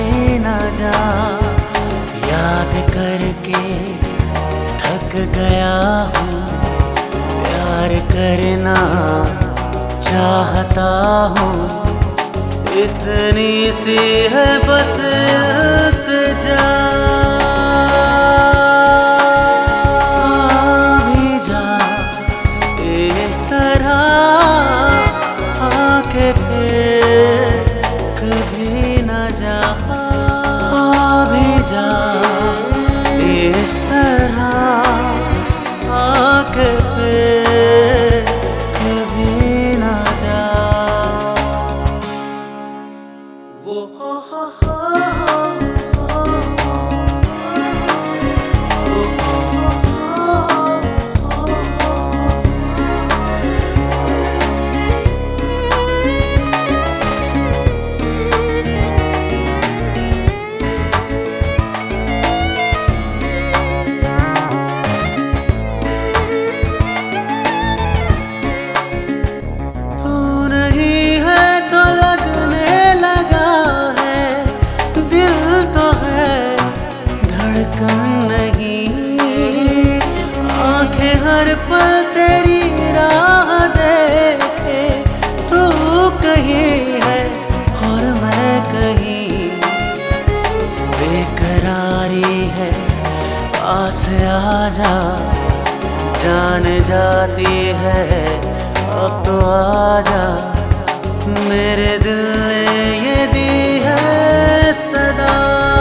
कभी न जा। याद करके थक गया हूँ, प्यार करना चाहता हूँ, इतनी सी है बस इल्तिजा। भी जा इस तरह आके फिर कभी न जा। भी जा इस तरह आके फिर कभी न जा। वो नहीं, आंखें हर पल तेरी राह देखे, तू कहीं है और मैं कहीं। बेकरारी है पास आजा, जान जाती है अब तो आजा। मेरे दिल ने ये दी है सदा,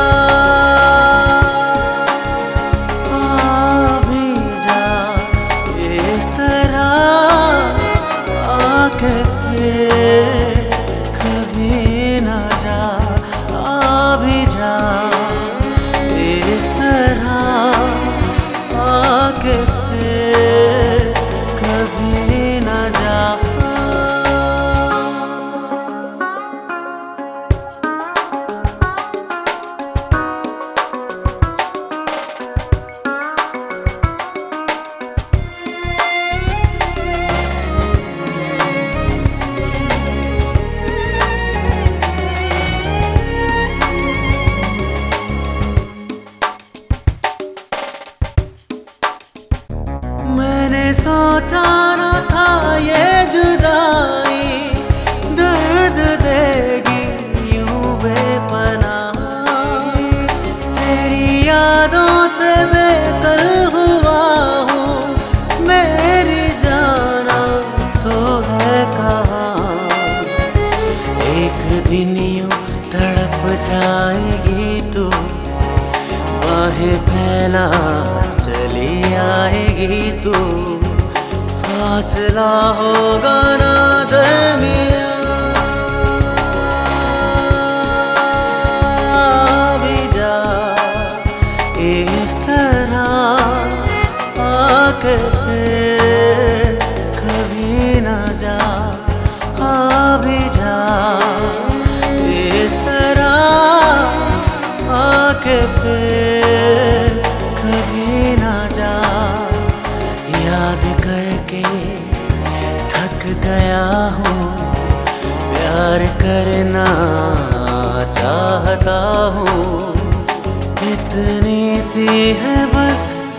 कभी न जा। भी जा इस तरह आके फिर कभी न जा। मैंने सोचा न था ये जुदाई दर्द देगी यूं बेपनाह। तेरी यादों से बेकल हुआ हूँ, मेरी जाना तो है कहाँ। एक दिन यूं तड़प जाएगी तू, बाहें फैला चली आएगी तू, फासला होगा ना दरमियां। भी जा इस तरह आके फिर कभी न जा। भी जा इस तरह आके फिर कभी न जा। याद करके थक गया हूँ, प्यार करना चाहता हूँ, इतनी सी है बस